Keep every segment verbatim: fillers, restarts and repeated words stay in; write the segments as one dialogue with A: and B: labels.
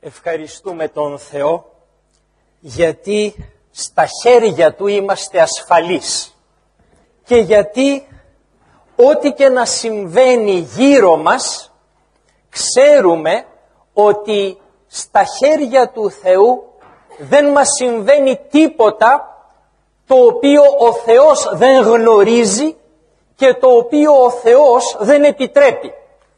A: Ευχαριστούμε τον Θεό γιατί στα χέρια Του είμαστε ασφαλείς και γιατί ό,τι και να συμβαίνει γύρω μας ξέρουμε ότι στα χέρια του Θεού δεν μας συμβαίνει τίποτα το οποίο ο Θεός δεν γνωρίζει και το οποίο ο Θεός δεν επιτρέπει.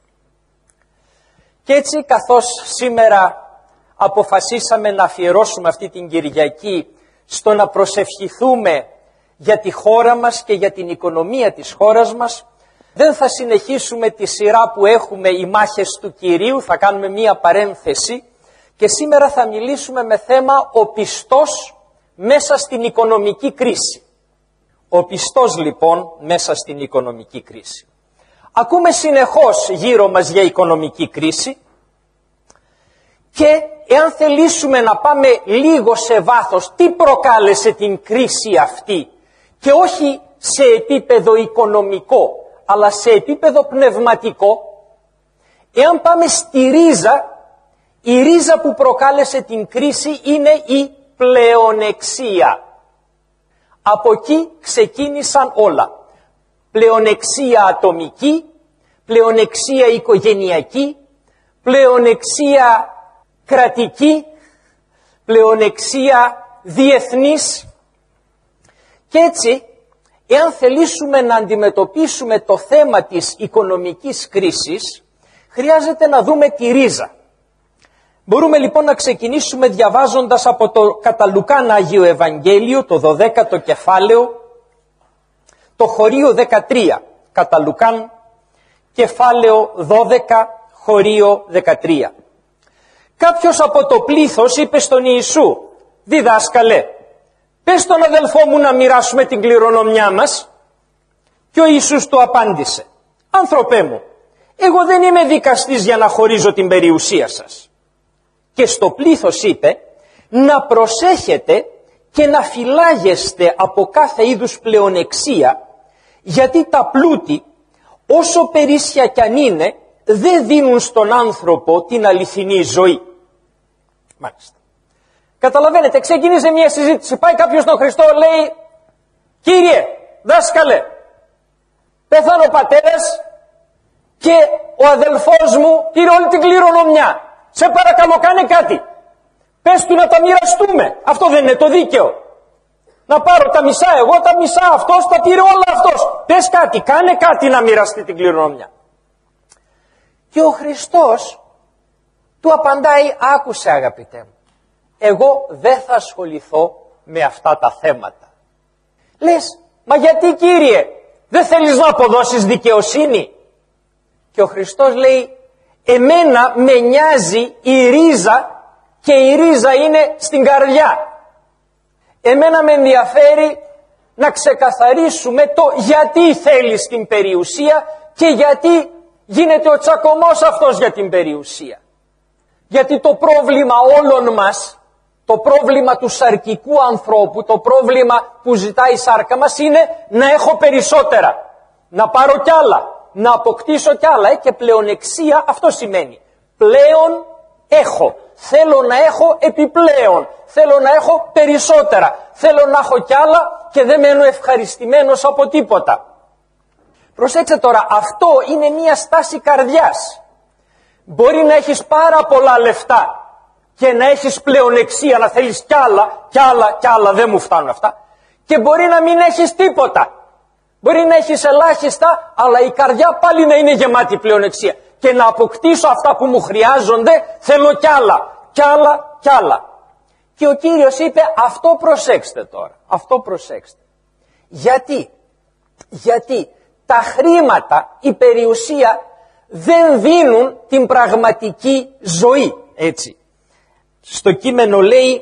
A: Και έτσι, καθώς σήμερα αποφασίσαμε να αφιερώσουμε αυτή την Κυριακή στο να προσευχηθούμε για τη χώρα μας και για την οικονομία της χώρας μας, δεν θα συνεχίσουμε τη σειρά που έχουμε οι μάχες του Κυρίου, θα κάνουμε μία παρένθεση και σήμερα θα μιλήσουμε με θέμα ο πιστός μέσα στην οικονομική κρίση. Ο πιστός λοιπόν μέσα στην οικονομική κρίση. Ακούμε συνεχώς γύρω μας για οικονομική κρίση και εάν θελήσουμε να πάμε λίγο σε βάθος τι προκάλεσε την κρίση αυτή και όχι σε επίπεδο οικονομικό αλλά σε επίπεδο πνευματικό, εάν πάμε στη ρίζα, η ρίζα που προκάλεσε την κρίση είναι η πλεονεξία. Από εκεί ξεκίνησαν όλα. Πλεονεξία ατομική, πλεονεξία οικογενειακή, πλεονεξία κρατική, πλεονεξία διεθνής. Και έτσι, εάν θελήσουμε να αντιμετωπίσουμε το θέμα της οικονομικής κρίσης, χρειάζεται να δούμε τη ρίζα. Μπορούμε λοιπόν να ξεκινήσουμε διαβάζοντας από το κατά Λουκάν Άγιο Ευαγγέλιο, το δωδέκατο κεφάλαιο, το χωρίο δεκατρία. Κατά Λουκάν, κεφάλαιο δώδεκα, χωρίο δεκατρία. Κάποιος από το πλήθος είπε στον Ιησού, «Διδάσκαλε, πες στον αδελφό μου να μοιράσουμε την κληρονομιά μας». Και ο Ιησούς του απάντησε, «Άνθρωπέ μου, εγώ δεν είμαι δικαστής για να χωρίζω την περιουσία σας». Και στο πλήθος είπε, «Να προσέχετε και να φυλάγεστε από κάθε είδους πλεονεξία, γιατί τα πλούτη, όσο περίσσια κι αν είναι, δεν δίνουν στον άνθρωπο την αληθινή ζωή». Μάλιστα. Καταλαβαίνετε, ξεκίνησε μια συζήτηση. Πάει κάποιος στον Χριστό, λέει, «Κύριε, δάσκαλε, πέθανε ο πατέρας και ο αδελφός μου πήρε όλη την κληρονομιά. Σε παρακαλώ, κάνε κάτι. Πες του να τα μοιραστούμε. Αυτό δεν είναι το δίκαιο. Να πάρω τα μισά εγώ, τα μισά αυτός, τα πήρε όλα αυτός. Πες κάτι, κάνε κάτι να μοιραστεί την κληρονομιά». Και ο Χριστός του απαντάει, «Άκουσε αγαπητέ μου, εγώ δεν θα ασχοληθώ με αυτά τα θέματα». Λες, «Μα γιατί Κύριε, δεν θέλεις να αποδώσεις δικαιοσύνη?» Και ο Χριστός λέει, «Εμένα με νοιάζει η ρίζα και η ρίζα είναι στην καρδιά. Εμένα με ενδιαφέρει να ξεκαθαρίσουμε το γιατί θέλεις την περιουσία και γιατί γίνεται ο τσακωμός αυτός για την περιουσία. Γιατί το πρόβλημα όλων μας, το πρόβλημα του σαρκικού ανθρώπου, το πρόβλημα που ζητάει η σάρκα μας είναι να έχω περισσότερα, να πάρω κι άλλα, να αποκτήσω κι άλλα. Ε, και πλεονεξία αυτό σημαίνει. Πλέον έχω. Θέλω να έχω επιπλέον. Θέλω να έχω περισσότερα. Θέλω να έχω κι άλλα και δεν μένω ευχαριστημένος από τίποτα. Προσέξτε τώρα, αυτό είναι μια στάση καρδιάς. Μπορεί να έχεις πάρα πολλά λεφτά και να έχεις πλεονεξία, να θέλεις κι άλλα, κι άλλα, κι άλλα, δεν μου φτάνουν αυτά. Και μπορεί να μην έχεις τίποτα. Μπορεί να έχεις ελάχιστα, αλλά η καρδιά πάλι να είναι γεμάτη πλεονεξία. Και να αποκτήσω αυτά που μου χρειάζονται, θέλω κι άλλα, κι άλλα, κι άλλα. Και ο Κύριος είπε, αυτό προσέξτε τώρα, αυτό προσέξτε. Γιατί, γιατί τα χρήματα, η περιουσία δεν δίνουν την πραγματική ζωή, έτσι. Στο κείμενο λέει,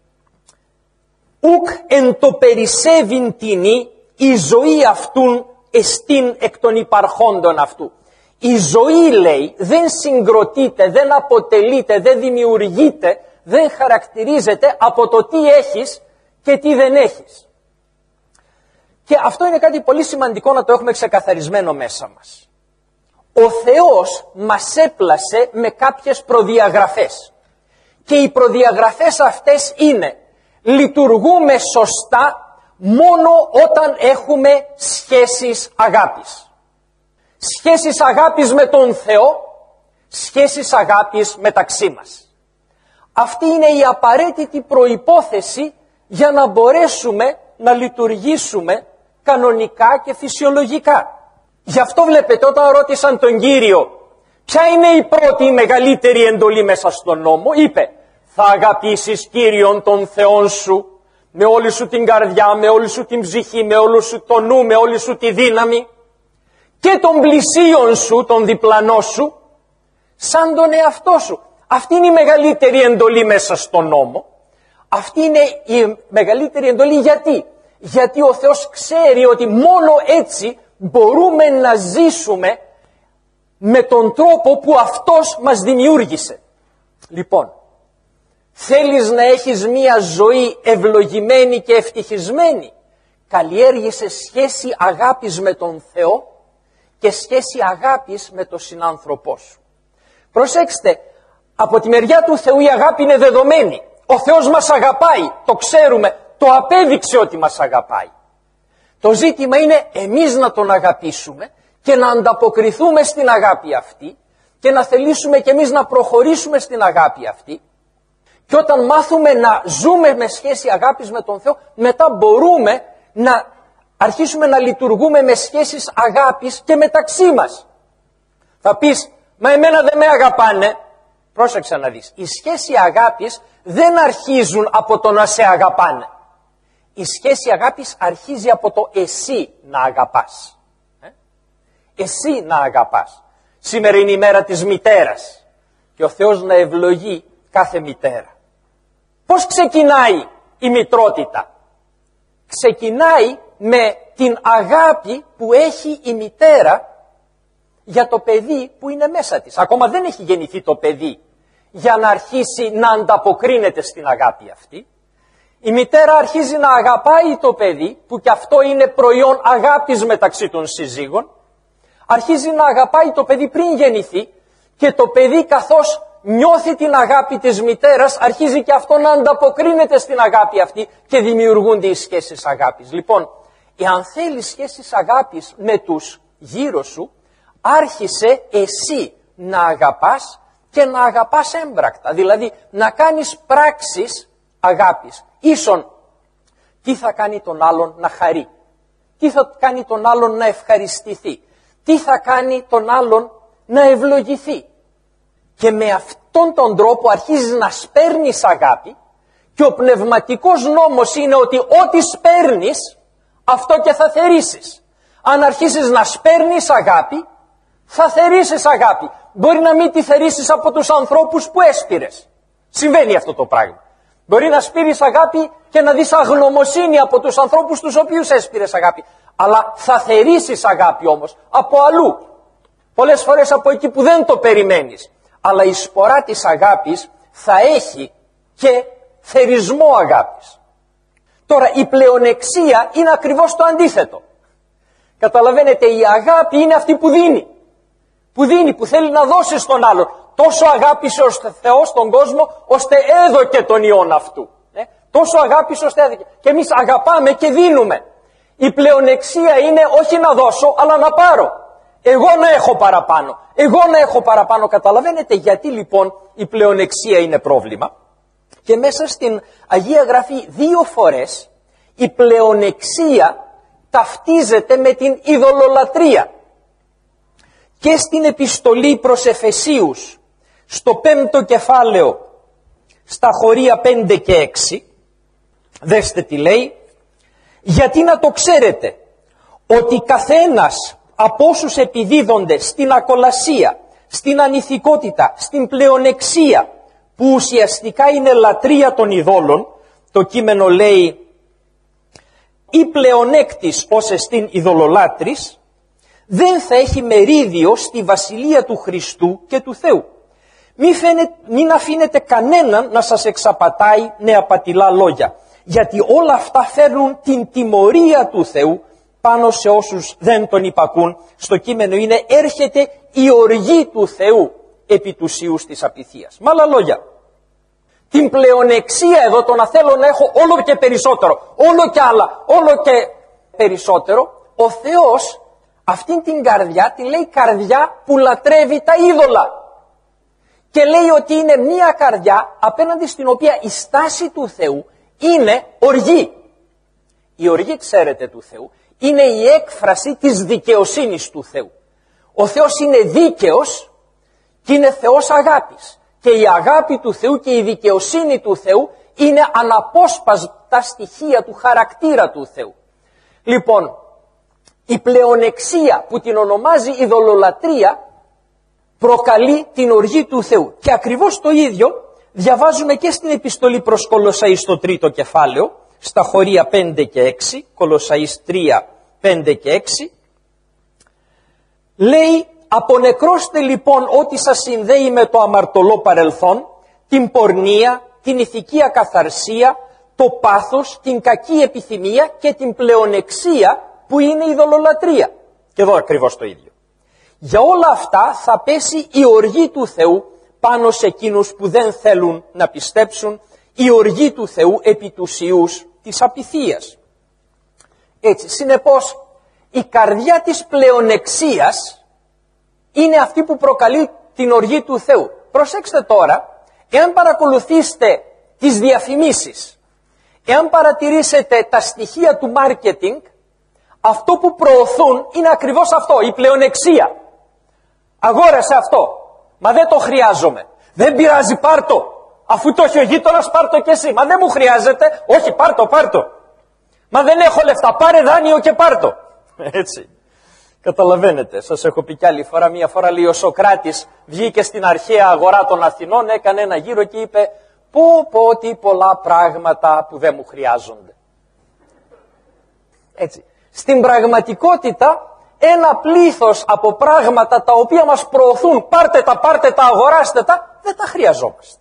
A: «Ουκ εν το περισσεύειν τινή, η ζωή αυτούν εστίν εκ των υπαρχόντων αυτού». Η ζωή, λέει, δεν συγκροτείται, δεν αποτελείται, δεν δημιουργείται, δεν χαρακτηρίζεται από το τι έχεις και τι δεν έχεις. Και αυτό είναι κάτι πολύ σημαντικό να το έχουμε ξεκαθαρισμένο μέσα μας. Ο Θεός μας έπλασε με κάποιες προδιαγραφές. Και οι προδιαγραφές αυτές είναι: λειτουργούμε σωστά μόνο όταν έχουμε σχέσεις αγάπης. Σχέσεις αγάπης με τον Θεό, σχέσεις αγάπης μεταξύ μας. Αυτή είναι η απαραίτητη προϋπόθεση για να μπορέσουμε να λειτουργήσουμε κανονικά και φυσιολογικά. Γι' αυτό βλέπετε, όταν ρώτησαν τον Κύριο ποια είναι η πρώτη, η μεγαλύτερη εντολή μέσα στον νόμο, είπε: θα αγαπήσεις Κύριον τον Θεόν σου με όλη σου την καρδιά, με όλη σου την ψυχή, με όλο σου το νου, με όλη σου τη δύναμη, και τον πλησίον σου, τον διπλανό σου, σαν τον εαυτό σου. Αυτή είναι η μεγαλύτερη εντολή μέσα στον νόμο. Αυτή είναι η μεγαλύτερη εντολή γιατί? Γιατί ο Θεός ξέρει ότι μόνο έτσι μπορούμε να ζήσουμε με τον τρόπο που Αυτός μας δημιούργησε. Λοιπόν, θέλεις να έχεις μία ζωή ευλογημένη και ευτυχισμένη? Καλλιέργησε σχέση αγάπης με τον Θεό και σχέση αγάπης με τον συνάνθρωπό σου. Προσέξτε, από τη μεριά του Θεού η αγάπη είναι δεδομένη. Ο Θεός μας αγαπάει, το ξέρουμε, το απέδειξε ότι μας αγαπάει. Το ζήτημα είναι εμείς να τον αγαπήσουμε και να ανταποκριθούμε στην αγάπη αυτή και να θελήσουμε κι εμείς να προχωρήσουμε στην αγάπη αυτή. Και όταν μάθουμε να ζούμε με σχέση αγάπης με τον Θεό, μετά μπορούμε να αρχίσουμε να λειτουργούμε με σχέσεις αγάπης και μεταξύ μας. Θα πεις, μα εμένα δεν με αγαπάνε. Πρόσεξε να δεις, οι σχέσεις αγάπης δεν αρχίζουν από το να σε αγαπάνε. Η σχέση αγάπης αρχίζει από το εσύ να αγαπάς. Ε? Εσύ να αγαπάς. Σήμερα είναι η μέρα της μητέρας και ο Θεός να ευλογεί κάθε μητέρα. Πώς ξεκινάει η μητρότητα? Ξεκινάει με την αγάπη που έχει η μητέρα για το παιδί που είναι μέσα της. Ακόμα δεν έχει γεννηθεί το παιδί για να αρχίσει να ανταποκρίνεται στην αγάπη αυτή. Η μητέρα αρχίζει να αγαπάει το παιδί, που κι αυτό είναι προϊόν αγάπης μεταξύ των συζύγων. Αρχίζει να αγαπάει το παιδί πριν γεννηθεί και το παιδί, καθώς νιώθει την αγάπη της μητέρας, αρχίζει και αυτό να ανταποκρίνεται στην αγάπη αυτή και δημιουργούνται οι σχέσεις αγάπης. Λοιπόν, εάν θέλεις σχέσεις αγάπης με τους γύρω σου, άρχισε εσύ να αγαπάς και να αγαπάς έμπρακτα. Δηλαδή να κάνεις πράξεις αγάπης. Ίσον, τι θα κάνει τον άλλον να χαρεί, τι θα κάνει τον άλλον να ευχαριστηθεί, τι θα κάνει τον άλλον να ευλογηθεί. Και με αυτόν τον τρόπο αρχίζεις να σπέρνεις αγάπη και ο πνευματικός νόμος είναι ότι ό,τι σπέρνεις, αυτό και θα θερήσεις. Αν αρχίσεις να σπέρνεις αγάπη, θα θερήσεις αγάπη. Μπορεί να μην τη θερήσεις από τους ανθρώπους που έσπηρες. Συμβαίνει αυτό το πράγμα. Μπορεί να σπείρεις αγάπη και να δεις αγνωμοσύνη από τους ανθρώπους τους οποίους έσπηρες αγάπη. Αλλά θα θερήσεις αγάπη όμως από αλλού. Πολλές φορές από εκεί που δεν το περιμένεις. Αλλά η σπορά της αγάπης θα έχει και θερισμό αγάπης. Τώρα η πλεονεξία είναι ακριβώς το αντίθετο. Καταλαβαίνετε, η αγάπη είναι αυτή που δίνει. Που δίνει, που θέλει να δώσει στον άλλον. Τόσο αγάπησε ο Θεός τον κόσμο, ώστε έδωκε τον Υιόν αυτού. Ε? Τόσο αγάπησε ώστε έδωκε. Και εμείς αγαπάμε και δίνουμε. Η πλεονεξία είναι όχι να δώσω, αλλά να πάρω. Εγώ να έχω παραπάνω. Εγώ να έχω παραπάνω. Καταλαβαίνετε γιατί λοιπόν η πλεονεξία είναι πρόβλημα. Και μέσα στην Αγία Γραφή δύο φορές η πλεονεξία ταυτίζεται με την ειδωλολατρία. Και στην επιστολή προς Εφεσίους, στο πέμπτο κεφάλαιο, στα χωρία πέντε και έξι, δέστε τι λέει, γιατί να το ξέρετε, ότι καθένας από όσους επιδίδονται στην ακολασία, στην ανηθικότητα, στην πλεονεξία, που ουσιαστικά είναι λατρεία των ειδόλων, το κείμενο λέει, ή πλεονέκτης ως εστίν ειδωλολάτρης, δεν θα έχει μερίδιο στη βασιλεία του Χριστού και του Θεού. Μην, φαίνε, μην αφήνετε κανέναν να σας εξαπατάει νεαπατηλά λόγια, γιατί όλα αυτά φέρνουν την τιμωρία του Θεού πάνω σε όσους δεν τον υπακούν. Στο κείμενο είναι, έρχεται η οργή του Θεού επί του σιούς της απειθίας. Με άλλα λόγια, την πλεονεξία εδώ, το να θέλω να έχω όλο και περισσότερο, όλο και άλλα, όλο και περισσότερο, ο Θεός αυτήν την καρδιά τη λέει καρδιά που λατρεύει τα είδωλα. Και λέει ότι είναι μία καρδιά απέναντι στην οποία η στάση του Θεού είναι οργή. Η οργή, ξέρετε, του Θεού είναι η έκφραση της δικαιοσύνης του Θεού. Ο Θεός είναι δίκαιος και είναι Θεός αγάπης. Και η αγάπη του Θεού και η δικαιοσύνη του Θεού είναι αναπόσπαστα στοιχεία του χαρακτήρα του Θεού. Λοιπόν, η πλεονεξία που την ονομάζει ειδωλολατρία προκαλεί την οργή του Θεού. Και ακριβώς το ίδιο διαβάζουμε και στην επιστολή προς Κολοσσαείς στο τρίτο κεφάλαιο, στα χωρία πέντε και έξι, Κολοσσαείς τρία, πέντε και έξι. Λέει, απονεκρώστε λοιπόν ό,τι σας συνδέει με το αμαρτωλό παρελθόν, την πορνεία, την ηθική ακαθαρσία, το πάθος, την κακή επιθυμία και την πλεονεξία που είναι η ειδωλολατρία. Και εδώ ακριβώς το ίδιο. Για όλα αυτά θα πέσει η οργή του Θεού πάνω σε εκείνους που δεν θέλουν να πιστέψουν, η οργή του Θεού επί τους ιούς της απειθίας. Έτσι, συνεπώς, η καρδιά της πλεονεξίας είναι αυτή που προκαλεί την οργή του Θεού. Προσέξτε τώρα, εάν παρακολουθήσετε τις διαφημίσεις, εάν παρατηρήσετε τα στοιχεία του μάρκετινγκ, αυτό που προωθούν είναι ακριβώς αυτό, η πλεονεξία. Αγόρασε αυτό, μα δεν το χρειάζομαι. Δεν πειράζει, πάρτο. Αφού το έχει ο γείτονας, πάρτο και εσύ. Μα δεν μου χρειάζεται, όχι, πάρτο, πάρτο. Μα δεν έχω λεφτά, πάρε δάνειο και πάρτο. Έτσι. Καταλαβαίνετε, σας έχω πει κι άλλη φορά, μία φορά λέει ο Σωκράτης βγήκε στην αρχαία αγορά των Αθηνών, έκανε ένα γύρο και είπε πω πω τι πολλά πράγματα που δεν μου χρειάζονται. Έτσι. Στην πραγματικότητα ένα πλήθος από πράγματα τα οποία μας προωθούν, πάρτε τα, πάρτε τα, αγοράστε τα, δεν τα χρειαζόμαστε.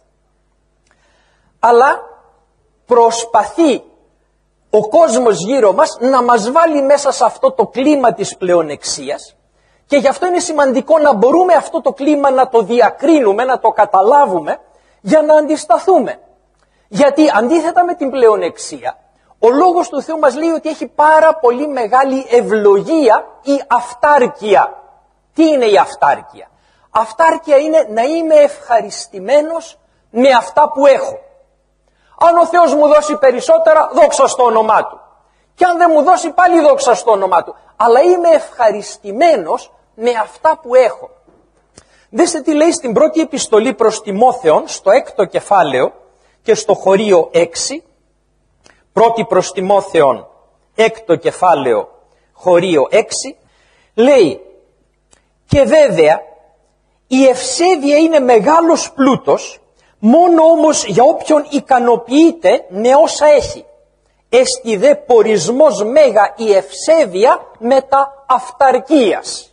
A: Αλλά προσπαθεί ο κόσμος γύρω μας να μας βάλει μέσα σε αυτό το κλίμα της πλεονεξίας και γι' αυτό είναι σημαντικό να μπορούμε αυτό το κλίμα να το διακρίνουμε, να το καταλάβουμε για να αντισταθούμε. Γιατί αντίθετα με την πλεονεξία, ο λόγος του Θεού μας λέει ότι έχει πάρα πολύ μεγάλη ευλογία η αυτάρκεια. Τι είναι η αυτάρκεια? Αυτάρκεια είναι να είμαι ευχαριστημένος με αυτά που έχω. Αν ο Θεός μου δώσει περισσότερα, δόξα στο όνομά Του. Και αν δεν μου δώσει, πάλι δόξα στο όνομά Του. Αλλά είμαι ευχαριστημένος με αυτά που έχω. Δέστε τι λέει στην πρώτη επιστολή προς Τιμόθεον, στο έκτο κεφάλαιο και στο χωρίο έξι. Πρώτη προς Τιμόθεον, έκτο κεφάλαιο, χωρίο έξι. Λέει, και βέβαια η ευσέβεια είναι μεγάλος πλούτος, μόνο όμως για όποιον ικανοποιείται με όσα έχει. Έστι δε πορισμός μέγα η ευσέβεια μετα αυταρκίας.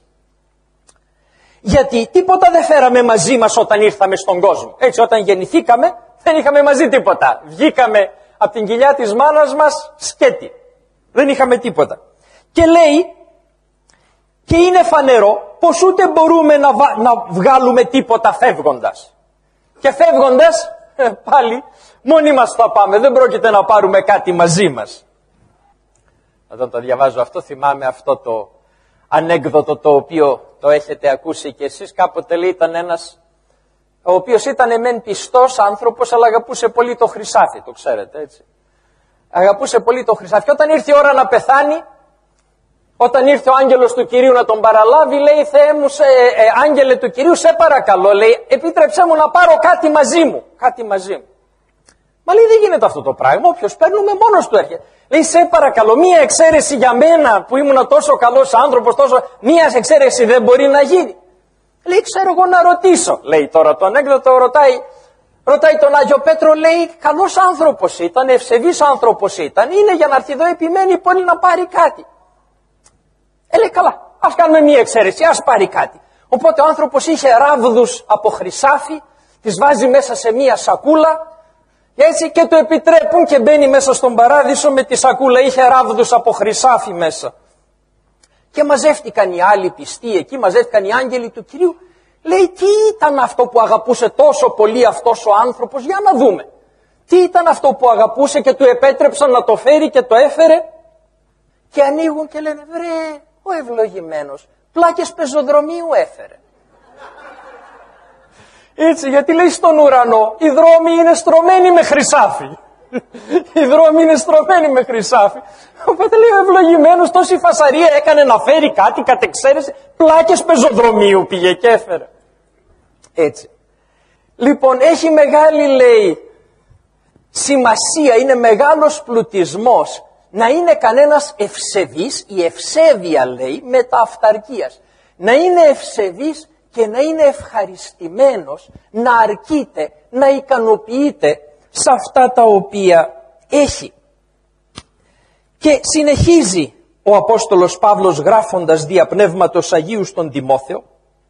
A: Γιατί τίποτα δεν φέραμε μαζί μας όταν ήρθαμε στον κόσμο. Έτσι, όταν γεννηθήκαμε δεν είχαμε μαζί τίποτα. Βγήκαμε από την κοιλιά της μάνας μας σκέτη. Δεν είχαμε τίποτα. Και λέει, και είναι φανερό πως ούτε μπορούμε να, βα... να βγάλουμε τίποτα φεύγοντας. Και φεύγοντας, πάλι, μόνοι μας θα πάμε. Δεν πρόκειται να πάρουμε κάτι μαζί μας. Όταν το διαβάζω αυτό, θυμάμαι αυτό το ανέκδοτο το οποίο το έχετε ακούσει κι εσείς. Κάποτε λέει ήταν ένας, ο οποίος ήταν μεν πιστός άνθρωπος, αλλά αγαπούσε πολύ το χρυσάφι, το ξέρετε έτσι. Αγαπούσε πολύ το χρυσάφι. Και όταν ήρθε η ώρα να πεθάνει, όταν ήρθε ο άγγελος του Κυρίου να τον παραλάβει, λέει, Θεέ μου, σε, ε, ε, άγγελε του Κυρίου, σε παρακαλώ, λέει, επίτρεψέ μου να πάρω κάτι μαζί μου. Κάτι μαζί μου. Μα λέει, δεν γίνεται αυτό το πράγμα, όποιος παίρνουμε μόνος του έρχεται. Λέει, σε παρακαλώ, μία εξαίρεση για μένα που ήμουν τόσο καλός άνθρωπος, τόσο, μία εξαίρεση δεν μπορεί να γίνει. Λέει, ξέρω εγώ να ρωτήσω. Λέει τώρα το ανέκδοτο, ρωτάει, ρωτάει τον Άγιο Πέτρο, λέει, καλός άνθρωπος ήταν, ευσεβής άνθρωπος ήταν, είναι για να έρθει εδώ, επιμένει πολύ να πάρει κάτι. Ε, λέει, καλά, ας κάνουμε μία εξαίρεση, ας πάρει κάτι. Οπότε ο άνθρωπος είχε ράβδους από χρυσάφι, τις βάζει μέσα σε μία σακούλα, έτσι, και το επιτρέπουν και μπαίνει μέσα στον παράδεισο με τη σακούλα, είχε ράβδους από χρυσάφι μέσα. Και μαζεύτηκαν οι άλλοι πιστοί εκεί, μαζεύτηκαν οι άγγελοι του Κυρίου. Λέει, τι ήταν αυτό που αγαπούσε τόσο πολύ αυτός ο άνθρωπος, για να δούμε. Τι ήταν αυτό που αγαπούσε και του επέτρεψαν να το φέρει και το έφερε? Και ανοίγουν και λένε, βρε, ο ευλογημένος πλάκες πεζοδρομίου έφερε. Έτσι, γιατί λέει στον ουρανό, οι δρόμοι είναι στρωμένοι με χρυσάφι. Οι δρόμοι είναι στρωμένοι με χρυσάφι. Οπότε λέει ο ευλογημένος, τόση φασαρία έκανε να φέρει κάτι, κατ' εξαίρεση, πλάκες πεζοδρομίου πήγε και έφερε. Έτσι. Λοιπόν, έχει μεγάλη, λέει, σημασία, είναι μεγάλος πλουτισμός να είναι κανένας ευσεβής, η ευσέβεια, λέει, μετααυταρκίας. Να είναι ευσεβής και να είναι ευχαριστημένος, να αρκείται, να ικανοποιείται σε αυτά τα οποία έχει. Και συνεχίζει ο Απόστολος Παύλος γράφοντας δια Πνεύματος Αγίου στον Τιμόθεο,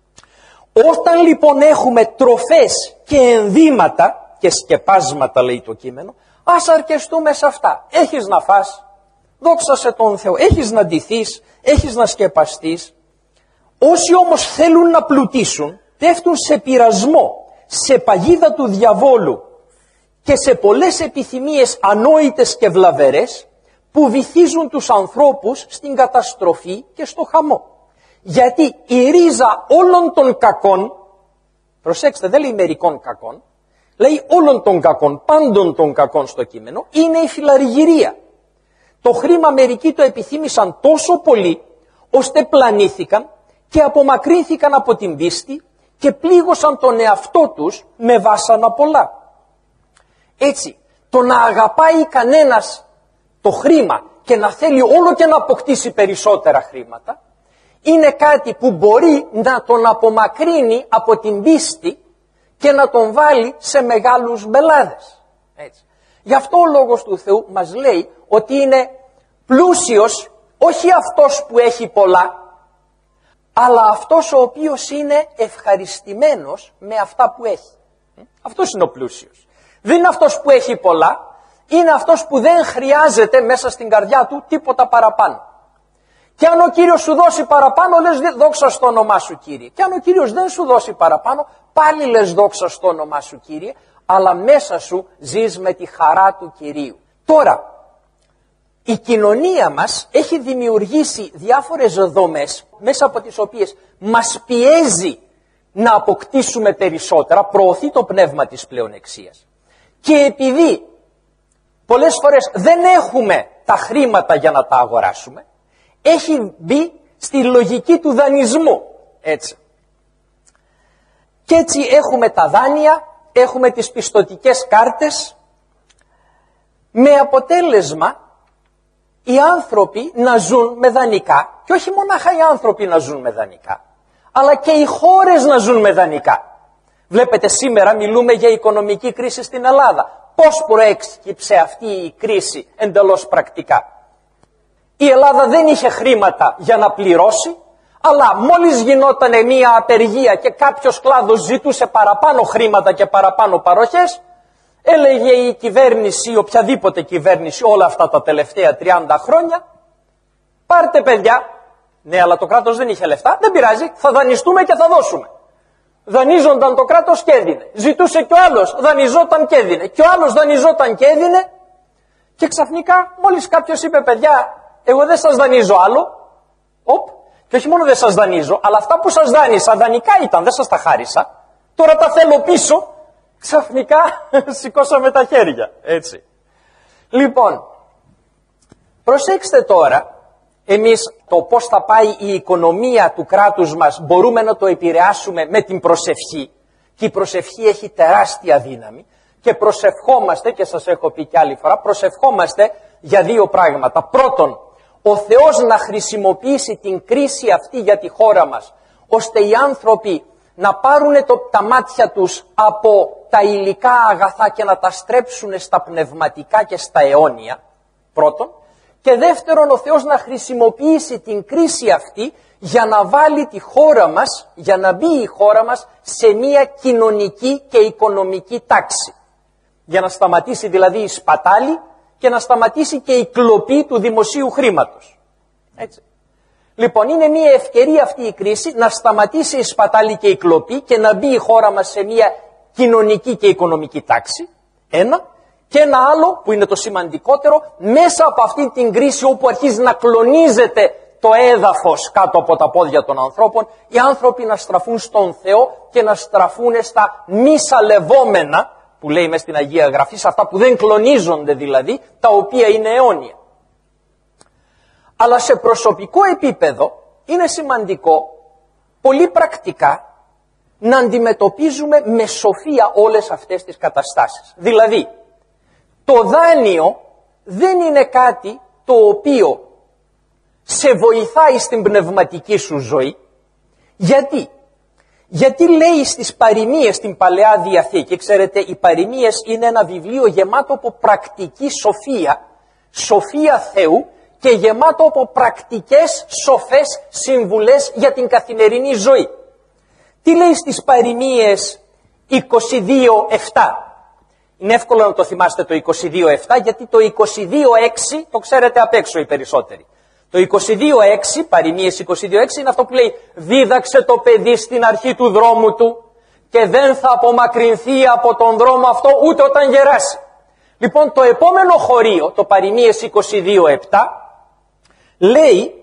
A: όταν λοιπόν έχουμε τροφές και ενδύματα και σκεπάσματα, λέει το κείμενο, ας αρκεστούμε σε αυτά. Έχεις να φας, δόξα σε τον Θεό, έχεις να ντυθείς, έχεις να σκεπαστείς. Όσοι όμως θέλουν να πλουτίσουν, πέφτουν σε πειρασμό, σε παγίδα του διαβόλου και σε πολλές επιθυμίες ανόητες και βλαβερές που βυθίζουν τους ανθρώπους στην καταστροφή και στο χαμό. Γιατί η ρίζα όλων των κακών, προσέξτε, δεν λέει μερικών κακών, λέει όλων των κακών, πάντων των κακών στο κείμενο, είναι η φιλαργυρία. Το χρήμα μερικοί το επιθύμησαν τόσο πολύ, ώστε πλανήθηκαν και απομακρύνθηκαν από την πίστη και πλήγωσαν τον εαυτό τους με βάσανα πολλά. Έτσι, το να αγαπάει κανένας το χρήμα και να θέλει όλο και να αποκτήσει περισσότερα χρήματα, είναι κάτι που μπορεί να τον απομακρύνει από την πίστη και να τον βάλει σε μεγάλους μπελάδες. Έτσι. Γι' αυτό ο Λόγος του Θεού μας λέει ότι είναι πλούσιος όχι αυτός που έχει πολλά, αλλά αυτός ο οποίος είναι ευχαριστημένος με αυτά που έχει. Αυτός είναι ο πλούσιος. Δεν είναι αυτός που έχει πολλά, είναι αυτός που δεν χρειάζεται μέσα στην καρδιά του τίποτα παραπάνω. Και αν ο Κύριος σου δώσει παραπάνω, λες δόξα στο όνομά σου, Κύριε. Και αν ο Κύριος δεν σου δώσει παραπάνω, πάλι λες δόξα στο όνομά σου, Κύριε, αλλά μέσα σου ζεις με τη χαρά του Κυρίου. Τώρα, η κοινωνία μας έχει δημιουργήσει διάφορες δομές, μέσα από τις οποίες μας πιέζει να αποκτήσουμε περισσότερα, προωθεί το πνεύμα της πλεονεξίας. Και επειδή πολλές φορές δεν έχουμε τα χρήματα για να τα αγοράσουμε, έχει μπει στη λογική του δανεισμού, έτσι. Και έτσι έχουμε τα δάνεια, έχουμε τις πιστωτικές κάρτες, με αποτέλεσμα οι άνθρωποι να ζουν με δανεικά, και όχι μονάχα οι άνθρωποι να ζουν με δανεικά, αλλά και οι χώρες να ζουν με δανεικά. Βλέπετε, σήμερα μιλούμε για οικονομική κρίση στην Ελλάδα. Πώς προέκυψε αυτή η κρίση εντελώς πρακτικά? Η Ελλάδα δεν είχε χρήματα για να πληρώσει, αλλά μόλις γινόταν μια απεργία και κάποιος κλάδος ζητούσε παραπάνω χρήματα και παραπάνω παροχές, έλεγε η κυβέρνηση, οποιαδήποτε κυβέρνηση όλα αυτά τα τελευταία τριάντα χρόνια, πάρτε παιδιά, ναι αλλά το κράτος δεν είχε λεφτά, δεν πειράζει, θα δανειστούμε και θα δώσουμε. Δανείζονταν το κράτος και έδινε. Ζητούσε κι ο άλλος, δανειζόταν και έδινε. Κι ο άλλος δανειζόταν και έδινε. Και ξαφνικά μόλις κάποιος είπε, παιδιά, εγώ δεν σας δανείζω άλλο. Οπ, και όχι μόνο δεν σας δανείζω, αλλά αυτά που σας δάνεισα δανεικά ήταν, δεν σας τα χάρισα. Τώρα τα θέλω πίσω. Ξαφνικά σηκώσαμε τα χέρια. Έτσι. Λοιπόν, προσέξτε τώρα, εμείς το πώς θα πάει η οικονομία του κράτους μας μπορούμε να το επηρεάσουμε με την προσευχή. Και η προσευχή έχει τεράστια δύναμη. Και προσευχόμαστε, και σας έχω πει κι άλλη φορά, προσευχόμαστε για δύο πράγματα. Πρώτον, ο Θεός να χρησιμοποιήσει την κρίση αυτή για τη χώρα μας, ώστε οι άνθρωποι να πάρουν το, τα μάτια τους από τα υλικά αγαθά και να τα στρέψουν στα πνευματικά και στα αιώνια, πρώτον. Και δεύτερον, ο Θεός να χρησιμοποιήσει την κρίση αυτή για να βάλει τη χώρα μας, για να μπει η χώρα μας σε μια κοινωνική και οικονομική τάξη. Για να σταματήσει δηλαδή η σπατάλη και να σταματήσει και η κλοπή του δημοσίου χρήματος. Έτσι. Λοιπόν, είναι μια ευκαιρία αυτή η κρίση να σταματήσει η σπατάλη και η κλοπή και να μπει η χώρα μας σε μια κοινωνική και οικονομική τάξη. Ένα. Και ένα άλλο που είναι το σημαντικότερο, μέσα από αυτή την κρίση όπου αρχίζει να κλονίζεται το έδαφος κάτω από τα πόδια των ανθρώπων, οι άνθρωποι να στραφούν στον Θεό και να στραφούν στα μη σαλευόμενα, που λέει μες στην Αγία Γραφή, σε αυτά που δεν κλονίζονται δηλαδή, τα οποία είναι αιώνια. Αλλά σε προσωπικό επίπεδο είναι σημαντικό, πολύ πρακτικά, να αντιμετωπίζουμε με σοφία όλες αυτές τις καταστάσεις. Δηλαδή, το δάνειο δεν είναι κάτι το οποίο σε βοηθάει στην πνευματική σου ζωή. Γιατί? Γιατί λέει στις παροιμίες στην Παλαιά Διαθήκη, ξέρετε, οι παροιμίες είναι ένα βιβλίο γεμάτο από πρακτική σοφία, σοφία Θεού, και γεμάτο από πρακτικές σοφές συμβουλές για την καθημερινή ζωή. Τι λέει στις παροιμίες είκοσι δύο επτά? Είναι εύκολο να το θυμάστε το είκοσι δύο επτά, γιατί το είκοσι δύο έξι το ξέρετε απ' έξω οι περισσότεροι. Το είκοσι δύο έξι, παροιμίες είκοσι δύο έξι, είναι αυτό που λέει «Δίδαξε το παιδί στην αρχή του δρόμου του και δεν θα απομακρυνθεί από τον δρόμο αυτό ούτε όταν γεράσει». Λοιπόν, το επόμενο χωρίο, το παροιμίες είκοσι δύο επτά, λέει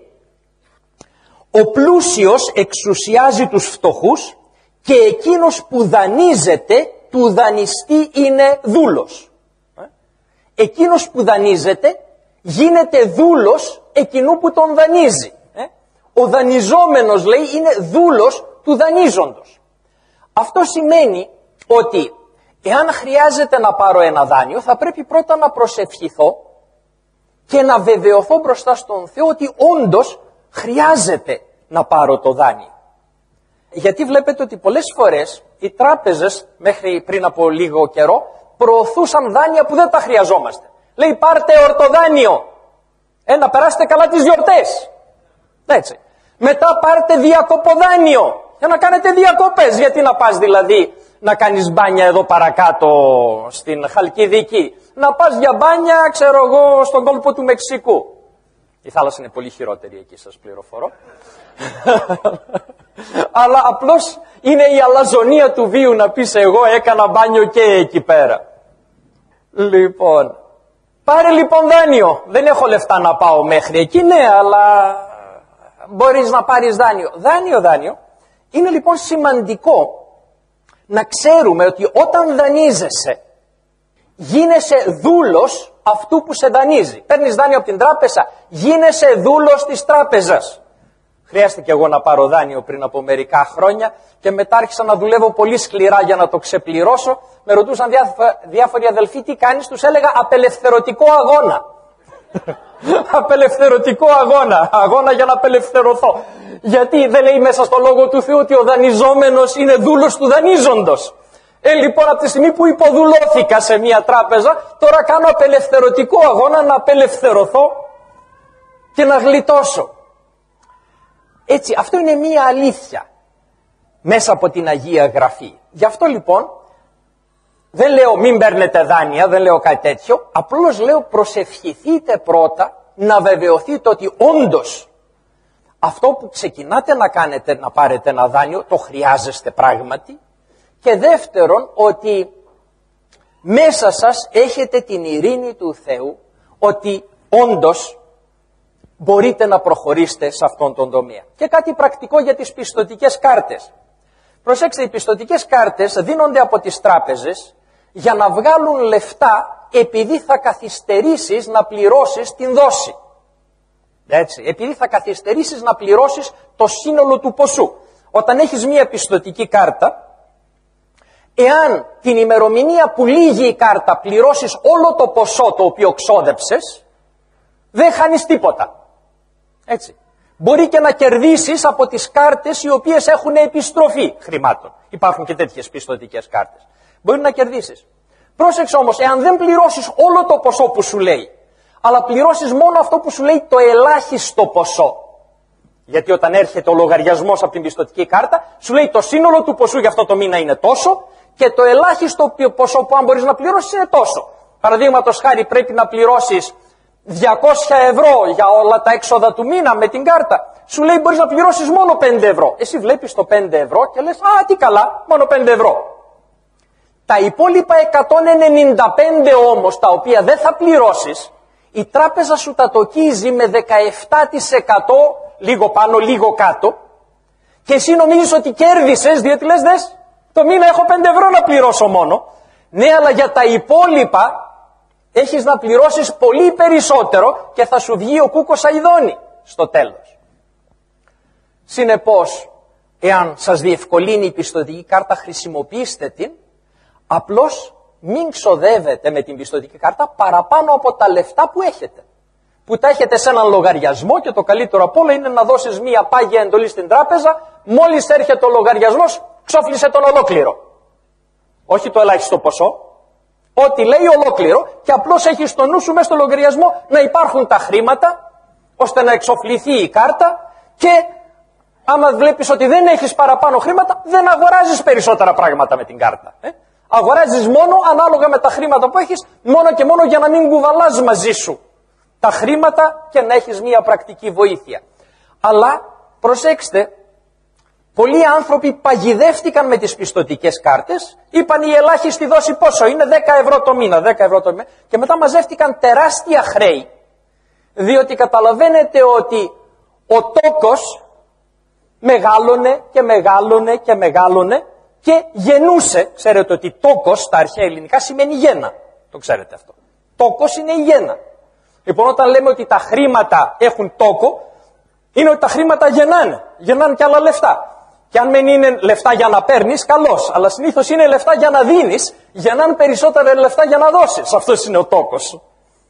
A: «Ο πλούσιος εξουσιάζει τους φτωχούς και εκείνος που δανείζεται του δανειστή είναι δούλος». Εκείνος που δανείζεται γίνεται δούλος εκείνου που τον δανείζει. Ο δανειζόμενος, λέει, είναι δούλος του δανείζοντος. Αυτό σημαίνει ότι εάν χρειάζεται να πάρω ένα δάνειο, θα πρέπει πρώτα να προσευχηθώ και να βεβαιωθώ μπροστά στον Θεό ότι όντως χρειάζεται να πάρω το δάνειο. Γιατί βλέπετε ότι πολλές φορές οι τράπεζες μέχρι πριν από λίγο καιρό προωθούσαν δάνεια που δεν τα χρειαζόμαστε. Λέει πάρτε ορτοδάνειο, ε, να περάσετε καλά τις γιορτές. Έτσι. Μετά πάρτε διακοποδάνειο για να κάνετε διακοπές. Γιατί να πας δηλαδή να κάνεις μπάνια εδώ παρακάτω στην Χαλκιδική? Να πας για μπάνια, ξέρω εγώ, στον κόλπο του Μεξικού. Η θάλασσα είναι πολύ χειρότερη εκεί, σας πληροφορώ. Αλλά απλώς είναι η αλαζονία του βίου να πεις εγώ έκανα μπάνιο και εκεί πέρα. Λοιπόν, πάρε λοιπόν δάνειο. Δεν έχω λεφτά να πάω μέχρι εκεί, ναι, αλλά μπορείς να πάρεις δάνειο. Δάνειο, δάνειο. Είναι λοιπόν σημαντικό να ξέρουμε ότι όταν δανείζεσαι, γίνεσαι δούλος αυτού που σε δανείζει. Παίρνεις δάνειο από την τράπεζα, γίνεσαι δούλος της τράπεζας. Χρειάστηκε εγώ να πάρω δάνειο πριν από μερικά χρόνια και μετά άρχισα να δουλεύω πολύ σκληρά για να το ξεπληρώσω. Με ρωτούσαν διάφο- διάφοροι αδελφοί τι κάνεις, τους έλεγα απελευθερωτικό αγώνα. Απελευθερωτικό αγώνα, αγώνα για να απελευθερωθώ. Γιατί δεν λέει μέσα στο Λόγο του Θεού ότι ο δανειζόμενος είναι δούλος του δανείζοντος? Ε, λοιπόν, από τη στιγμή που υποδουλώθηκα σε μια τράπεζα, τώρα κάνω απελευθερωτικό αγώνα να απελευθερωθώ και να γλιτώσω. Έτσι, αυτό είναι μια αλήθεια μέσα από την Αγία Γραφή. Γι' αυτό λοιπόν δεν λέω μην παίρνετε δάνεια, δεν λέω κάτι τέτοιο, απλώς λέω προσευχηθείτε πρώτα να βεβαιωθείτε ότι όντως αυτό που ξεκινάτε να κάνετε, να πάρετε ένα δάνειο, το χρειάζεστε πράγματι, και δεύτερον ότι μέσα σας έχετε την ειρήνη του Θεού, ότι όντως μπορείτε να προχωρήσετε σε αυτόν τον τομέα. Και κάτι πρακτικό για τις πιστωτικές κάρτες. Προσέξτε, οι πιστωτικές κάρτες δίνονται από τις τράπεζες για να βγάλουν λεφτά επειδή θα καθυστερήσεις να πληρώσεις την δόση. Έτσι, επειδή θα καθυστερήσεις να πληρώσεις το σύνολο του ποσού. Όταν έχεις μία πιστωτική κάρτα, εάν την ημερομηνία που λύγει η κάρτα πληρώσεις όλο το ποσό το οποίο ξόδεψες, δεν χάνεις τίποτα. Έτσι. Μπορεί και να κερδίσεις από τις κάρτες οι οποίες έχουν επιστροφή χρημάτων. Υπάρχουν και τέτοιες πιστωτικές κάρτες. Μπορεί να κερδίσεις. Πρόσεξε όμως, εάν δεν πληρώσεις όλο το ποσό που σου λέει, αλλά πληρώσεις μόνο αυτό που σου λέει το ελάχιστο ποσό, γιατί όταν έρχεται ο λογαριασμός από την πιστωτική κάρτα, σου λέει το σύνολο του ποσού για αυτό το μήνα είναι τόσο και το ελάχιστο ποσό που αν μπορείς να πληρώσεις είναι τόσο. Παραδείγματος χάρη πρέπει να πληρώσεις διακόσια ευρώ για όλα τα έξοδα του μήνα με την κάρτα. Σου λέει μπορείς να πληρώσεις μόνο πέντε ευρώ. Εσύ βλέπεις το πέντε ευρώ και λες α, τι καλά, μόνο πέντε ευρώ. Τα υπόλοιπα εκατόν ενενήντα πέντε όμως, τα οποία δεν θα πληρώσεις, η τράπεζα σου τα τοκίζει με δεκαεπτά τοις εκατό, λίγο πάνω, λίγο κάτω, και εσύ νομίζεις ότι κέρδισες, διότι λες, δες, το μήνα έχω πέντε ευρώ να πληρώσω μόνο. Ναι, αλλά για τα υπόλοιπα έχεις να πληρώσεις πολύ περισσότερο και θα σου βγει ο κούκος αηδόνι στο τέλος. Συνεπώς, εάν σας διευκολύνει η πιστωτική κάρτα, χρησιμοποιήστε την, απλώς μην ξοδεύετε με την πιστωτική κάρτα παραπάνω από τα λεφτά που έχετε. Που τα έχετε σε έναν λογαριασμό και το καλύτερο απ' όλα είναι να δώσεις μία πάγια εντολή στην τράπεζα, μόλις έρχεται ο λογαριασμός, ξόφλησε τον ολόκληρο. Όχι το ελάχιστο ποσό, ό,τι λέει ολόκληρο, και απλώς έχεις στο νου σου μέσα στο λογαριασμό να υπάρχουν τα χρήματα, ώστε να εξοφληθεί η κάρτα, και άμα βλέπεις ότι δεν έχεις παραπάνω χρήματα, δεν αγοράζεις περισσότερα πράγματα με την κάρτα. Ε? Αγοράζεις μόνο ανάλογα με τα χρήματα που έχεις, μόνο και μόνο για να μην κουβαλάς μαζί σου τα χρήματα και να έχεις μία πρακτική βοήθεια. Αλλά προσέξτε, πολλοί άνθρωποι παγιδεύτηκαν με τις πιστωτικές κάρτες, είπαν η ελάχιστη δόση πόσο είναι, δέκα ευρώ το μήνα, δέκα ευρώ το μήνα, και μετά μαζεύτηκαν τεράστια χρέη, διότι καταλαβαίνετε ότι ο τόκος μεγάλωνε και μεγάλωνε και μεγάλωνε και γεννούσε. Ξέρετε ότι τόκος στα αρχαία ελληνικά σημαίνει γέννα, το ξέρετε αυτό. Τόκος είναι η γέννα. Λοιπόν, όταν λέμε ότι τα χρήματα έχουν τόκο, είναι ότι τα χρήματα γεννάνε, γεννάνε και άλλα λεφτά. Και αν δεν είναι λεφτά για να παίρνεις, καλώς. Αλλά συνήθως είναι λεφτά για να δίνεις, γεννάνε περισσότερα λεφτά για να δώσεις. Αυτός είναι ο τόκος.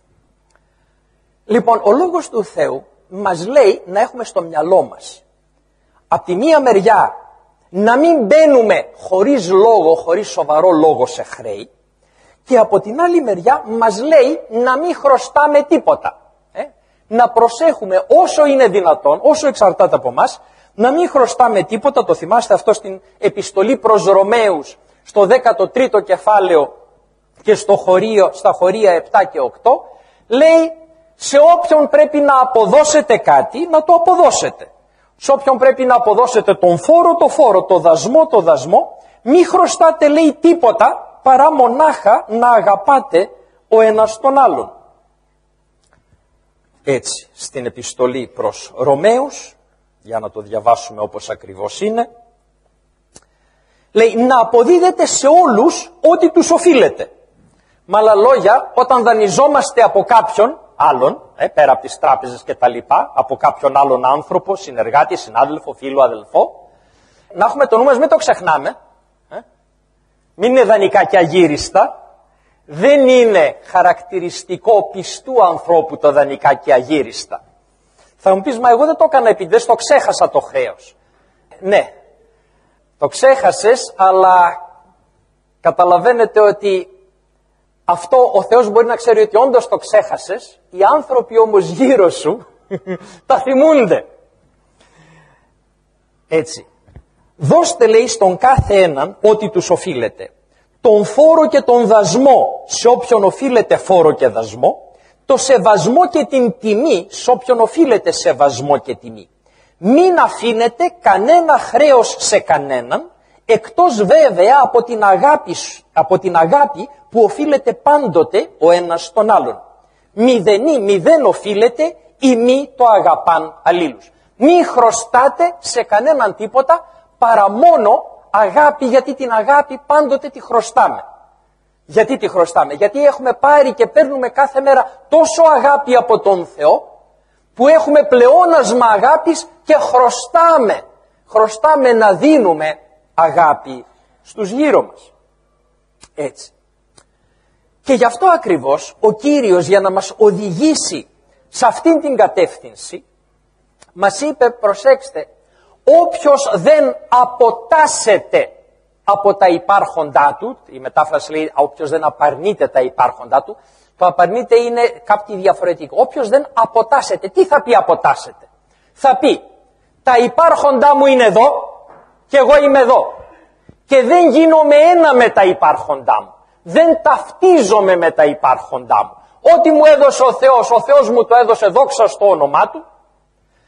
A: Λοιπόν, ο Λόγος του Θεού μας λέει να έχουμε στο μυαλό μας, απ' τη μία μεριά, να μην μπαίνουμε χωρίς λόγο, χωρίς σοβαρό λόγο σε χρέη, και από την άλλη μεριά μας λέει να μην χρωστάμε τίποτα. Ε? Να προσέχουμε όσο είναι δυνατόν, όσο εξαρτάται από μας, να μην χρωστάμε τίποτα. Το θυμάστε αυτό στην επιστολή προς Ρωμαίους, στο δέκατο τρίτο κεφάλαιο και στο χωρίο, στα χωρία επτά και οκτώ, λέει σε όποιον πρέπει να αποδώσετε κάτι, να το αποδώσετε. Σε όποιον πρέπει να αποδώσετε τον φόρο, το φόρο, το δασμό, το δασμό. Μη χρωστάτε, λέει, τίποτα, παρά μονάχα να αγαπάτε ο ένας τον άλλον. Έτσι, στην επιστολή προς Ρωμαίους, για να το διαβάσουμε όπως ακριβώς είναι, λέει να αποδίδετε σε όλους ό,τι τους οφείλετε. Με άλλα λόγια, όταν δανειζόμαστε από κάποιον άλλον, ε, πέρα από τις τράπεζες και τα λοιπά, από κάποιον άλλον άνθρωπο, συνεργάτη, συνάδελφο, φίλο, αδελφό, να έχουμε το νου μας, μην το ξεχνάμε, ε, μην είναι δανεικά και αγύριστα. Δεν είναι χαρακτηριστικό πιστού ανθρώπου το δανεικά και αγύριστα. Θα μου πεις, μα εγώ δεν το έκανα επειδή δεν το ξέχασα το χρέος. Ναι, το ξέχασες, αλλά καταλαβαίνετε ότι αυτό ο Θεός μπορεί να ξέρει ότι όντως το ξέχασες, οι άνθρωποι όμως γύρω σου τα θυμούνται. Έτσι, δώστε, λέει, στον κάθε έναν ό,τι τους οφείλετε. Τον φόρο και τον δασμό σε όποιον οφείλετε φόρο και δασμό, το σεβασμό και την τιμή σε όποιον οφείλετε σεβασμό και τιμή. Μην αφήνετε κανένα χρέος σε κανέναν, εκτός βέβαια από την αγάπη, από την αγάπη που οφείλετε πάντοτε ο ένας στον άλλον. Μηδενή, μηδέν οφείλετε ή μη το αγαπάν αλλήλους. Μη χρωστάτε σε κανέναν τίποτα παρά μόνο αγάπη, γιατί την αγάπη πάντοτε τη χρωστάμε. Γιατί τη χρωστάμε? Γιατί έχουμε πάρει και παίρνουμε κάθε μέρα τόσο αγάπη από τον Θεό, που έχουμε πλεόνασμα αγάπης και χρωστάμε. Χρωστάμε να δίνουμε αγάπη στους γύρω μας. Έτσι. Και γι' αυτό ακριβώς ο Κύριος, για να μας οδηγήσει σε αυτήν την κατεύθυνση, μας είπε, προσέξτε, όποιος δεν αποτάσσεται από τα υπάρχοντά του, η μετάφραση λέει όποιος δεν απαρνείται τα υπάρχοντά του, το απαρνείται είναι κάτι διαφορετικό. Όποιος δεν αποτάσσεται, τι θα πει αποτάσσεται? Θα πει τα υπάρχοντά μου είναι εδώ και εγώ είμαι εδώ και δεν γίνομαι ένα με τα υπάρχοντά μου. Δεν ταυτίζομαι με τα υπάρχοντά μου. Ό,τι μου έδωσε ο Θεός, ο Θεός μου το έδωσε, δόξα στο όνομά του.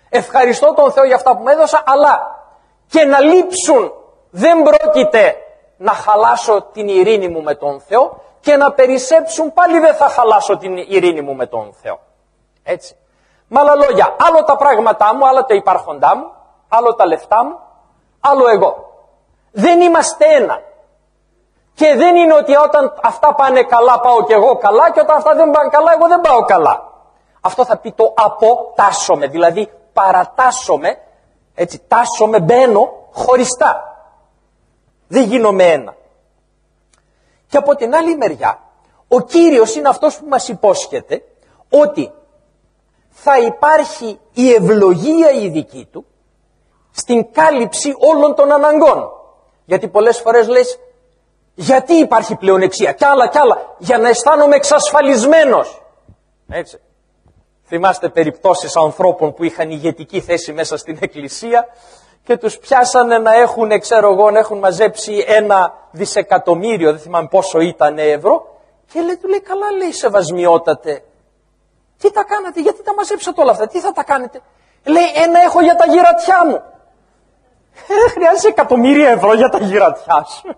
A: Ευχαριστώ τον Θεό για αυτά που μου έδωσα, αλλά και να λείψουν δεν πρόκειται να χαλάσω την ειρήνη μου με τον Θεό και να περισσέψουν πάλι δεν θα χαλάσω την ειρήνη μου με τον Θεό. Έτσι. Με άλλα λόγια, άλλο τα πράγματά μου, άλλο τα υπάρχοντά μου, άλλο τα λεφτά μου, άλλο εγώ. Δεν είμαστε ένα. Και δεν είναι ότι όταν αυτά πάνε καλά πάω και εγώ καλά και όταν αυτά δεν πάνε καλά εγώ δεν πάω καλά. Αυτό θα πει το αποτάσσομαι, δηλαδή παρατάσσομαι, έτσι, τάσσομαι, μπαίνω χωριστά. Δεν γίνομαι ένα. Και από την άλλη μεριά, ο Κύριος είναι αυτός που μας υπόσχεται ότι θα υπάρχει η ευλογία η δική του στην κάλυψη όλων των αναγκών. Γιατί πολλές φορές λες, γιατί υπάρχει πλεονεξία, κι άλλα κι άλλα, για να αισθάνομαι εξασφαλισμένος. Έτσι. Θυμάστε περιπτώσεις ανθρώπων που είχαν ηγετική θέση μέσα στην εκκλησία και τους πιάσανε να έχουν, ξέρω εγώ, να έχουν μαζέψει ένα δισεκατομμύριο, δεν θυμάμαι πόσο ήταν ευρώ, και λέει, του λέει, καλά λέει σεβασμιότατε, τι τα κάνατε, γιατί τα μαζέψατε όλα αυτά, τι θα τα κάνετε. Λέει, ένα έχω για τα γυρατιά μου. Δεν χρειάζεται εκατομμύρια ευρώ για τα γυρατιά σου.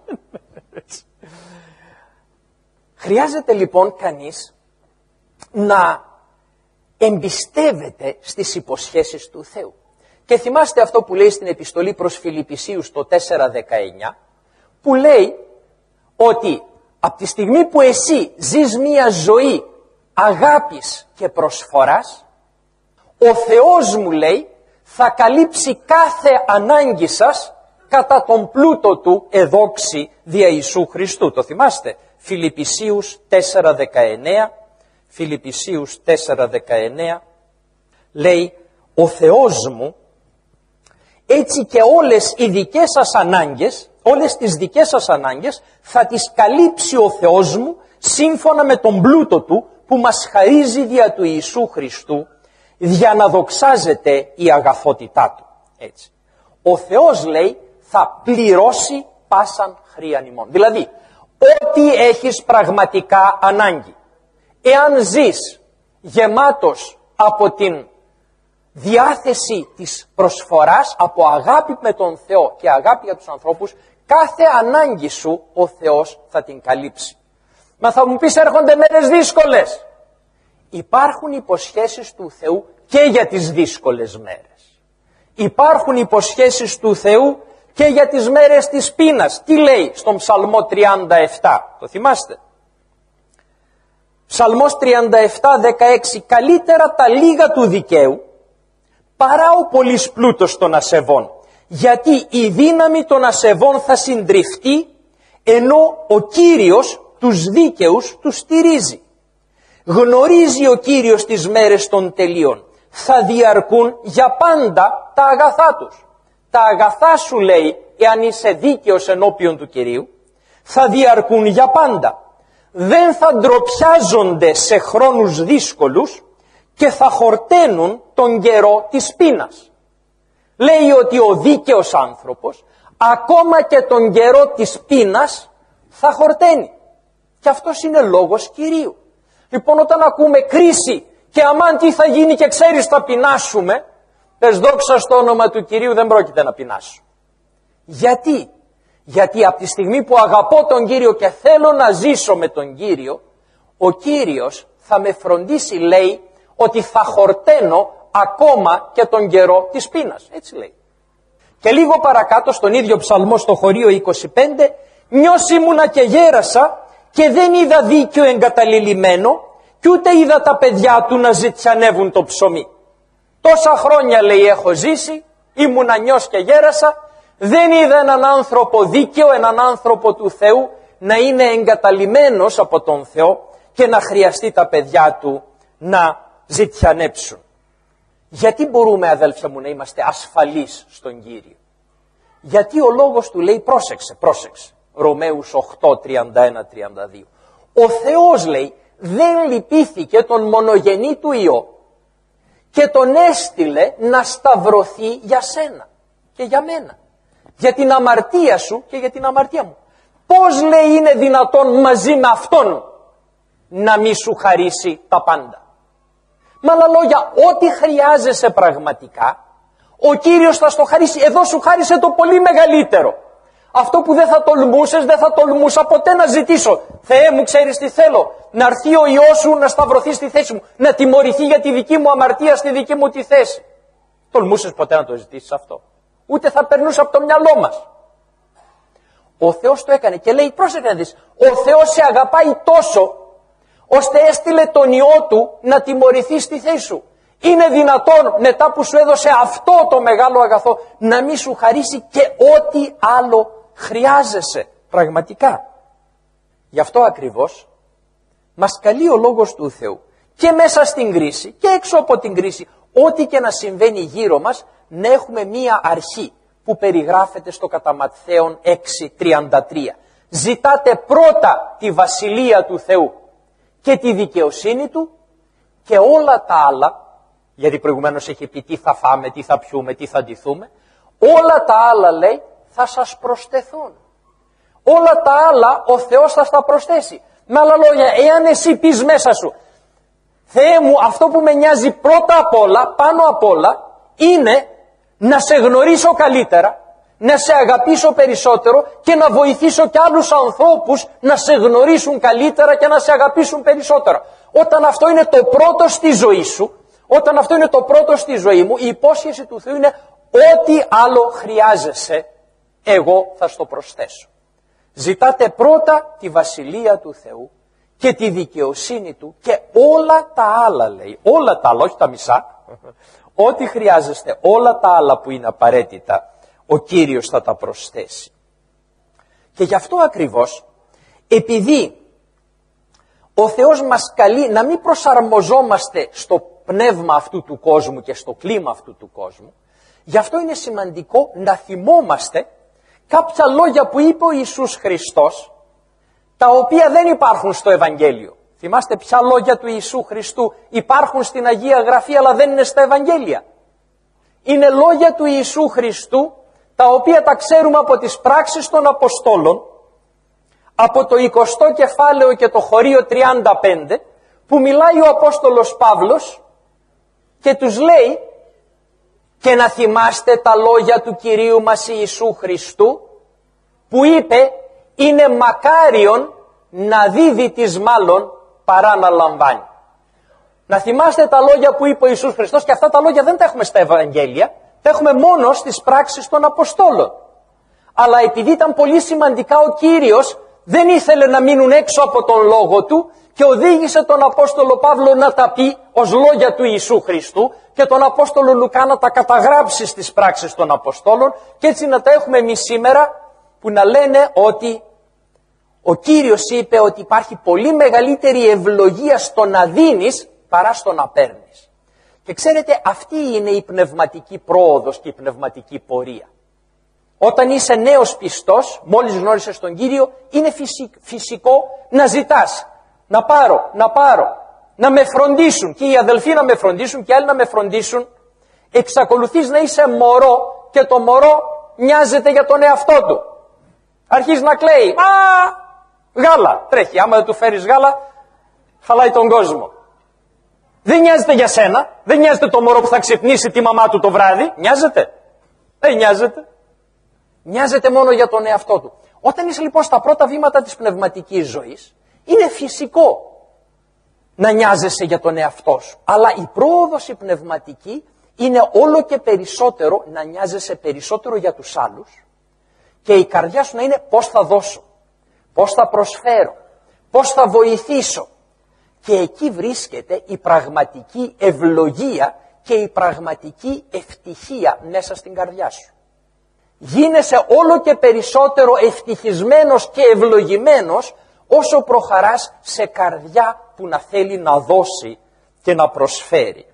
A: Χρειάζεται λοιπόν κανείς να εμπιστεύεται στις υποσχέσεις του Θεού. Και θυμάστε αυτό που λέει στην επιστολή προς Φιλιππισίους το τέσσερα δεκαεννιά, που λέει ότι από τη στιγμή που εσύ ζεις μια ζωή αγάπης και προσφοράς, ο Θεός, μου λέει, θα καλύψει κάθε ανάγκη σας κατά τον πλούτο του εδόξη δια Ιησού Χριστού. Το θυμάστε, Φιλιππισίους τέσσερα δεκαεννιά, Φιλιππισίους τέσσερα δεκαεννιά, λέει, ο Θεός μου έτσι και όλες οι δικές σας ανάγκες, όλες τις δικές σας ανάγκες θα τις καλύψει ο Θεός μου σύμφωνα με τον πλούτο του που μας χαρίζει δια του Ιησού Χριστού, για να δοξάζεται η αγαθότητά του. Έτσι. Ο Θεός, λέει, θα πληρώσει πάσαν χρείαν ημών. Δηλαδή, ό,τι έχεις πραγματικά ανάγκη, εάν ζεις γεμάτος από την διάθεση της προσφοράς, από αγάπη με τον Θεό και αγάπη για τους ανθρώπους, κάθε ανάγκη σου ο Θεός θα την καλύψει. Μα θα μου πεις, έρχονται μέρες δύσκολες. Υπάρχουν υποσχέσεις του Θεού και για τις δύσκολες μέρες. Υπάρχουν υποσχέσεις του Θεού και για τις μέρες της πείνας. Τι λέει στον Ψαλμό τριάντα επτά, το θυμάστε? Ψαλμός τριάντα επτά δεκαέξι, καλύτερα τα λίγα του δικαίου παρά ο πολύς πλούτος των ασεβών, γιατί η δύναμη των ασεβών θα συντριφτεί, ενώ ο Κύριος τους δίκαιους τους στηρίζει. Γνωρίζει ο Κύριος τις μέρες των τελείων, θα διαρκούν για πάντα τα αγαθά τους. Τα αγαθά σου, λέει, εάν είσαι δίκαιος ενώπιον του Κυρίου, θα διαρκούν για πάντα. Δεν θα ντροπιάζονται σε χρόνους δύσκολους και θα χορταίνουν τον καιρό της πείνας. Λέει ότι ο δίκαιος άνθρωπος ακόμα και τον καιρό της πείνας θα χορταίνει. Και αυτός είναι λόγος Κυρίου. Λοιπόν, όταν ακούμε κρίση και αμάν τι θα γίνει και ξέρεις θα πεινάσουμε, πες δόξα στο όνομα του Κυρίου, δεν πρόκειται να πεινάσω. Γιατί? Γιατί από τη στιγμή που αγαπώ τον Κύριο και θέλω να ζήσω με τον Κύριο, ο Κύριος θα με φροντίσει, λέει, ότι θα χορταίνω ακόμα και τον καιρό της πείνας. Έτσι λέει. Και λίγο παρακάτω στον ίδιο ψαλμό στο χωρίο είκοσι πέντε, «Νιός ήμουνα και γέρασα και δεν είδα δίκιο εγκαταλειμμένο κι ούτε είδα τα παιδιά του να ζητιανεύουν το ψωμί». Τόσα χρόνια, λέει, έχω ζήσει, ήμουνα νιός και γέρασα, δεν είδα έναν άνθρωπο δίκαιο, έναν άνθρωπο του Θεού να είναι εγκαταλειμμένος από τον Θεό και να χρειαστεί τα παιδιά του να ζητιανέψουν. Γιατί μπορούμε, αδέλφια μου, να είμαστε ασφαλείς στον Κύριο? Γιατί ο λόγος του λέει, πρόσεξε, πρόσεξε, Ρωμαίους οκτώ, τριάντα ένα τριάντα δύο. Ο Θεός, λέει, δεν λυπήθηκε τον μονογενή του Υιό και τον έστειλε να σταυρωθεί για σένα και για μένα, για την αμαρτία σου και για την αμαρτία μου. Πώς, λέει, είναι δυνατόν μαζί με Αυτόν να μη σου χαρίσει τα πάντα? Με άλλα λόγια, ό,τι χρειάζεσαι πραγματικά, ο Κύριος θα στο χαρίσει. Εδώ σου χάρισε το πολύ μεγαλύτερο. Αυτό που δεν θα τολμούσες, δεν θα τολμούσα ποτέ να ζητήσω. Θεέ μου, ξέρεις τι θέλω? Να έρθει ο Υιός σου να σταυρωθεί στη θέση μου, να τιμωρηθεί για τη δική μου αμαρτία στη δική μου τη θέση. Τολμούσες ποτέ να το ζητήσεις αυτό? Ούτε θα περνούσε από το μυαλό μας. Ο Θεός το έκανε και λέει, πρόσεχε να δεις, ο Θεός σε αγαπάει τόσο, ώστε έστειλε τον Υιό του να τιμωρηθεί στη θέση σου. Είναι δυνατόν μετά που σου έδωσε αυτό το μεγάλο αγαθό να μην σου χαρίσει και ό,τι άλλο χρειάζεσαι πραγματικά? Γι' αυτό ακριβώς μας καλεί ο Λόγος του Θεού και μέσα στην κρίση και έξω από την κρίση, ό,τι και να συμβαίνει γύρω μας, να έχουμε μία αρχή που περιγράφεται στο κατά Ματθαίον έξι τριάντα τρία. Ζητάτε πρώτα τη βασιλεία του Θεού και τη δικαιοσύνη του και όλα τα άλλα, γιατί προηγουμένως έχει πει τι θα φάμε, τι θα πιούμε, τι θα ντυθούμε, όλα τα άλλα, λέει, θα σας προσθεθούν. Όλα τα άλλα ο Θεός θα στα προσθέσει. Με άλλα λόγια, εάν εσύ πεις μέσα σου, Θεέ μου, αυτό που με νοιάζει πρώτα απ' όλα, πάνω απ' όλα, είναι να σε γνωρίσω καλύτερα, να σε αγαπήσω περισσότερο και να βοηθήσω και άλλους ανθρώπους να σε γνωρίσουν καλύτερα και να σε αγαπήσουν περισσότερο. Όταν αυτό είναι το πρώτο στη ζωή σου, όταν αυτό είναι το πρώτο στη ζωή μου, η υπόσχεση του Θεού είναι ό,τι άλλο χρειάζεσαι, εγώ θα στο προσθέσω. Ζητάτε πρώτα τη βασιλεία του Θεού και τη δικαιοσύνη του και όλα τα άλλα, λέει, όλα τα άλλα, όχι τα μισά, ό,τι χρειάζεστε, όλα τα άλλα που είναι απαραίτητα, ο Κύριος θα τα προσθέσει. Και γι' αυτό ακριβώς, επειδή ο Θεός μας καλεί να μην προσαρμοζόμαστε στο πνεύμα αυτού του κόσμου και στο κλίμα αυτού του κόσμου, γι' αυτό είναι σημαντικό να θυμόμαστε κάποια λόγια που είπε ο Ιησούς Χριστός, τα οποία δεν υπάρχουν στο Ευαγγέλιο. Θυμάστε ποια λόγια του Ιησού Χριστού υπάρχουν στην Αγία Γραφή αλλά δεν είναι στα Ευαγγέλια? Είναι λόγια του Ιησού Χριστού, τα οποία τα ξέρουμε από τις πράξεις των Αποστόλων, από το εικοστό κεφάλαιο και το χωρίο τριάντα πέντε, που μιλάει ο Απόστολος Παύλος και τους λέει, και να θυμάστε τα λόγια του Κυρίου μας Ιησού Χριστού, που είπε, είναι μακάριον να δίδει της μάλλον παρά να λαμβάνει. Να θυμάστε τα λόγια που είπε ο Ιησούς Χριστός, και αυτά τα λόγια δεν τα έχουμε στα Ευαγγέλια, τα έχουμε μόνο στις πράξεις των Αποστόλων. Αλλά επειδή ήταν πολύ σημαντικά, ο Κύριος δεν ήθελε να μείνουν έξω από τον λόγο του και οδήγησε τον Απόστολο Παύλο να τα πει ως λόγια του Ιησού Χριστού και τον Απόστολο Λουκά να τα καταγράψει στις πράξεις των Αποστόλων, και έτσι να τα έχουμε εμείς σήμερα, που να λένε ότι ο Κύριος είπε ότι υπάρχει πολύ μεγαλύτερη ευλογία στο να δίνεις παρά στο να παίρνεις. Και ξέρετε, αυτή είναι η πνευματική πρόοδος και η πνευματική πορεία. Όταν είσαι νέος πιστός, μόλις γνώρισες τον Κύριο, είναι φυσικό να ζητάς, να πάρω, να πάρω, να με φροντίσουν, και οι αδελφοί να με φροντίσουν και άλλοι να με φροντίσουν. Εξακολουθείς να είσαι μωρό και το μωρό νοιάζεται για τον εαυτό του. Αρχίζει να κλαίει, α, γάλα, τρέχει, άμα δεν του φέρεις γάλα, χαλάει τον κόσμο. Δεν νοιάζεται για σένα, δεν νοιάζεται το μωρό που θα ξυπνήσει τη μαμά του το βράδυ, νοιάζεται, δεν νοιάζεται. Νοιάζεται μόνο για τον εαυτό του. Όταν είσαι λοιπόν στα πρώτα βήματα της πνευματικής ζωής, είναι φυσικό να νοιάζεσαι για τον εαυτό σου. Αλλά η πρόοδος η πνευματική είναι όλο και περισσότερο να νοιάζεσαι περισσότερο για τους άλλους και η καρδιά σου να είναι πώς θα δώσω, πώς θα προσφέρω, πώς θα βοηθήσω. Και εκεί βρίσκεται η πραγματική ευλογία και η πραγματική ευτυχία μέσα στην καρδιά σου. Γίνεσαι όλο και περισσότερο ευτυχισμένος και ευλογημένος όσο προχαράς σε καρδιά που να θέλει να δώσει και να προσφέρει.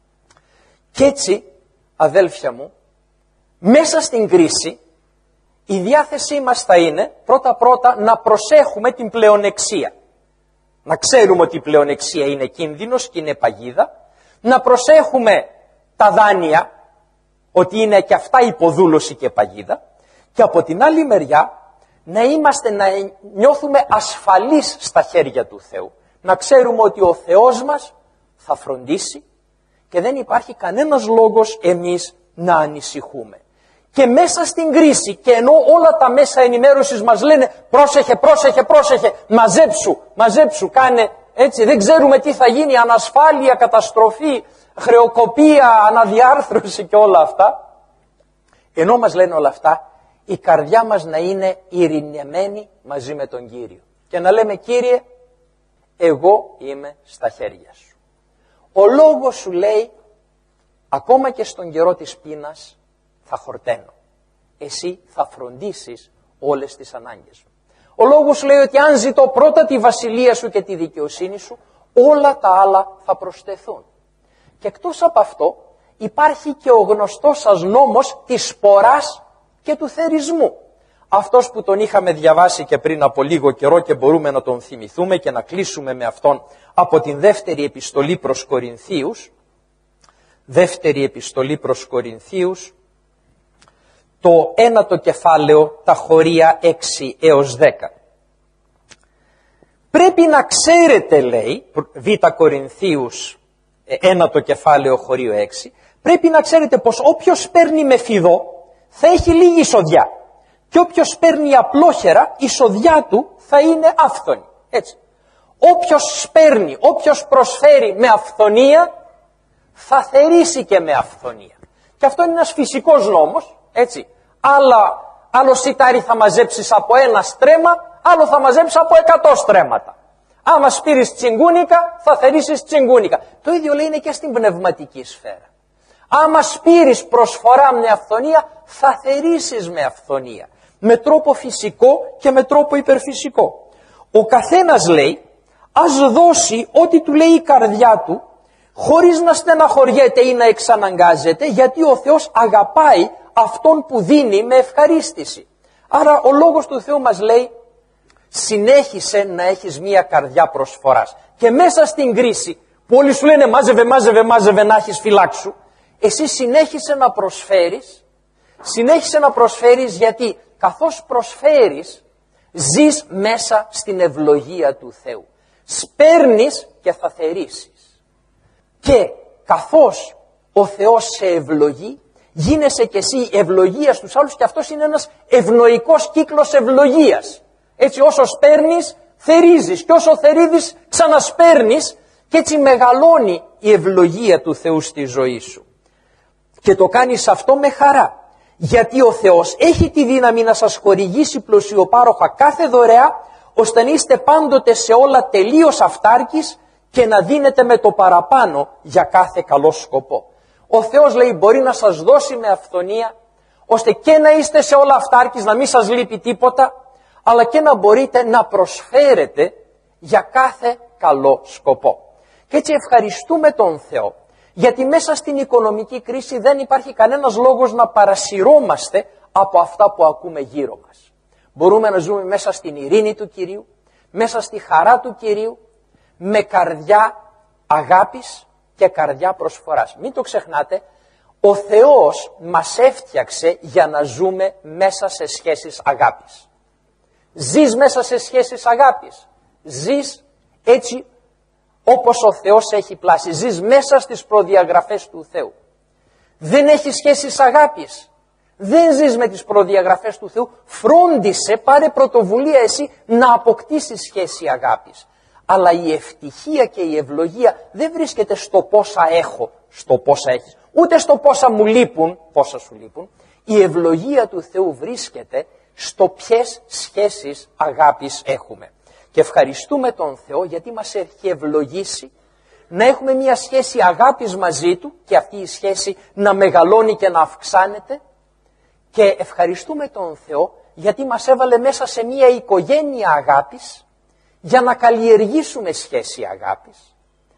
A: Και έτσι, αδέλφια μου, μέσα στην κρίση η διάθεσή μας θα είναι πρώτα-πρώτα να προσέχουμε την πλεονεξία. Να ξέρουμε ότι η πλεονεξία είναι κίνδυνος και είναι παγίδα. Να προσέχουμε τα δάνεια, ότι είναι και αυτά υποδούλωση και παγίδα. Και από την άλλη μεριά να είμαστε, να νιώθουμε ασφαλείς στα χέρια του Θεού. Να ξέρουμε ότι ο Θεός μας θα φροντίσει και δεν υπάρχει κανένας λόγος εμείς να ανησυχούμε. Και μέσα στην κρίση, και ενώ όλα τα μέσα ενημέρωσης μας λένε πρόσεχε, πρόσεχε, πρόσεχε, μαζέψου, μαζέψου, κάνε έτσι, δεν ξέρουμε τι θα γίνει, ανασφάλεια, καταστροφή, χρεοκοπία, αναδιάρθρωση και όλα αυτά. Ενώ μας λένε όλα αυτά, η καρδιά μας να είναι ειρηνεμένη μαζί με τον Κύριο. Και να λέμε, Κύριε, εγώ είμαι στα χέρια σου. Ο λόγος σου λέει, ακόμα και στον καιρό της πείνας θα χορταίνω. Εσύ θα φροντίσεις όλες τις ανάγκες μου. Ο λόγος σου λέει ότι αν ζητώ πρώτα τη βασιλεία σου και τη δικαιοσύνη σου, όλα τα άλλα θα προσθεθούν. Και εκτός από αυτό υπάρχει και ο γνωστός σας νόμος της σποράς και του θερισμού. Αυτός που τον είχαμε διαβάσει και πριν από λίγο καιρό και μπορούμε να τον θυμηθούμε και να κλείσουμε με αυτόν από την δεύτερη επιστολή προς Κορινθίους. Δεύτερη επιστολή προς Κορινθίους, το ένατο κεφάλαιο, τα χωρία έξι έως δέκα. Πρέπει να ξέρετε, λέει, Β Κορινθίους, ένατο κεφάλαιο, χωρίο έξι, πρέπει να ξέρετε πως όποιος παίρνει με φιδό θα έχει λίγη εισοδιά και όποιος παίρνει απλόχερα, η εισοδιά του θα είναι άφθονη. Έτσι. Όποιος παίρνει, όποιος προσφέρει με αυθονία, θα θερήσει και με αυθονία. Και αυτό είναι ένας φυσικός νόμος, έτσι. Άλλα, άλλο σιτάρι θα μαζέψεις από ένα στρέμμα, άλλο θα μαζέψεις από εκατό στρέμματα. Άμα σπείρεις τσιγκούνικα, θα θερίσεις τσιγκούνικα. Το ίδιο λέει είναι και στην πνευματική σφαίρα. Άμα σπείρεις προσφορά με αυθονία, θα θερίσεις με αυθονία. Με τρόπο φυσικό και με τρόπο υπερφυσικό. Ο καθένας, λέει, ας δώσει ό,τι του λέει η καρδιά του, χωρίς να στεναχωριέται ή να εξαναγκάζεται, γιατί ο Θεός αγαπάει αυτόν που δίνει με ευχαρίστηση. Άρα ο λόγος του Θεού μας λέει, συνέχισε να έχεις μία καρδιά προσφοράς. Και μέσα στην κρίση, που όλοι σου λένε μάζευε, μάζευε, μάζευε να έχεις φυλάξου, εσύ συνέχισε να προσφέρεις, συνέχισε να προσφέρεις γιατί καθώς προσφέρεις, ζεις μέσα στην ευλογία του Θεού. Σπέρνεις και θα θερίσεις. Και καθώς ο Θεός σε ευλογεί, γίνεσαι και εσύ ευλογία στους άλλους και αυτός είναι ένας ευνοϊκός κύκλος ευλογίας. Έτσι όσο σπέρνεις, θερίζεις και όσο θερίζεις ξανασπέρνεις και έτσι μεγαλώνει η ευλογία του Θεού στη ζωή σου. Και το κάνεις αυτό με χαρά. Γιατί ο Θεός έχει τη δύναμη να σας χορηγήσει πλουσιοπάροχα κάθε δωρεά, ώστε να είστε πάντοτε σε όλα τελείως αυτάρκης και να δίνετε με το παραπάνω για κάθε καλό σκοπό. Ο Θεός, λέει, μπορεί να σας δώσει με αυθονία, ώστε και να είστε σε όλα αυτάρκης, να μην σας λείπει τίποτα, αλλά και να μπορείτε να προσφέρετε για κάθε καλό σκοπό. Και έτσι ευχαριστούμε τον Θεό, γιατί μέσα στην οικονομική κρίση δεν υπάρχει κανένας λόγος να παρασυρώμαστε από αυτά που ακούμε γύρω μας. Μπορούμε να ζούμε μέσα στην ειρήνη του Κυρίου, μέσα στη χαρά του Κυρίου, με καρδιά αγάπης και καρδιά προσφοράς. Μην το ξεχνάτε, ο Θεός μας έφτιαξε για να ζούμε μέσα σε σχέσεις αγάπης. Ζεις μέσα σε σχέσεις αγάπης. Ζεις έτσι όπως ο Θεός έχει πλάσει. Ζεις μέσα στις προδιαγραφές του Θεού. Δεν έχεις σχέσεις αγάπης. Δεν ζεις με τις προδιαγραφές του Θεού. Φρόντισε, πάρε πρωτοβουλία εσύ να αποκτήσεις σχέση αγάπης. Αλλά η ευτυχία και η ευλογία δεν βρίσκεται στο πόσα έχω, στο πόσα έχεις. Ούτε στο πόσα μου λείπουν, πόσα σου λείπουν. Η ευλογία του Θεού βρίσκεται στο ποιες σχέσεις αγάπης έχουμε. Και ευχαριστούμε τον Θεό γιατί μας έχει ευλογήσει να έχουμε μια σχέση αγάπης μαζί Του και αυτή η σχέση να μεγαλώνει και να αυξάνεται. Και ευχαριστούμε τον Θεό γιατί μας έβαλε μέσα σε μια οικογένεια αγάπης για να καλλιεργήσουμε σχέση αγάπης.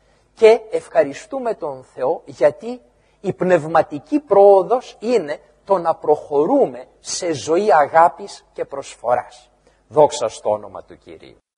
A: Και ευχαριστούμε τον Θεό γιατί η πνευματική πρόοδος είναι το να προχωρούμε σε ζωή αγάπης και προσφοράς. Δόξα στο όνομα του Κυρίου.